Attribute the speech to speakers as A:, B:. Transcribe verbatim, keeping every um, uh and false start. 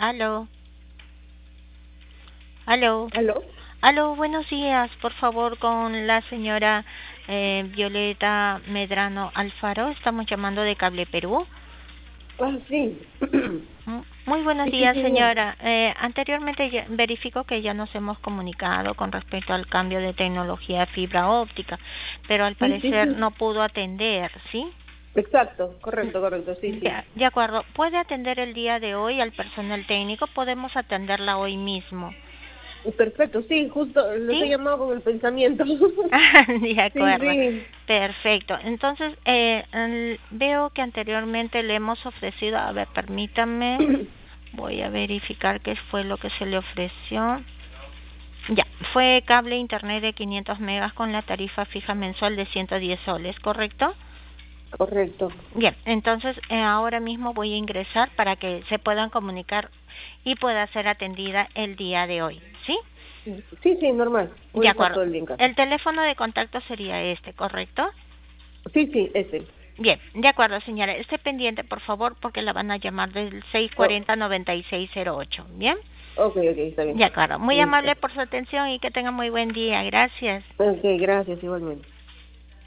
A: Aló, aló,
B: ¿Aló?
A: aló, buenos días, por favor, con la señora eh, Violeta Medrano Alfaro. Estamos llamando de Cable Perú.
B: Ah, sí.
A: Mm, Muy buenos
B: Sí, sí,
A: días,
B: sí, dígame.
A: señora. Eh, anteriormente ya- verifico que ya nos hemos comunicado con respecto al cambio de tecnología de fibra óptica, pero al
B: Sí, sí,
A: parecer
B: sí.
A: no pudo atender, ¿sí?
B: Exacto, correcto, correcto, sí, sí.
A: De, de acuerdo. ¿Puede atender el día de hoy al personal técnico? Podemos atenderla hoy mismo.
B: Perfecto, sí, justo los he
A: ¿Sí?
B: llamado con el pensamiento.
A: De
B: Sí,
A: acuerdo.
B: sí.
A: Perfecto. Entonces, eh, el- veo que anteriormente le hemos ofrecido, a ver, permítame, voy a verificar qué fue lo que se le ofreció. Ya, fue cable internet de quinientos megas con la tarifa fija mensual de ciento diez soles, ¿correcto?
B: Correcto.
A: Bien, entonces eh, ahora mismo voy a ingresar para que se puedan comunicar y pueda ser atendida el día de hoy, ¿sí?
B: Sí, sí, normal. Voy
A: De
B: a estar
A: acuerdo.
B: todo el día en casa.
A: El teléfono de contacto sería este, ¿correcto?
B: Sí, sí, ese.
A: Bien, de acuerdo, señora. Esté pendiente, por favor, porque la van a llamar del seis
B: Oh,
A: cuarenta noventa y seis cero ocho. Bien,
B: ok, ok, está bien.
A: de acuerdo. Muy
B: Listo.
A: amable por su atención y que tenga muy buen día. Gracias.
B: Ok, gracias, igualmente.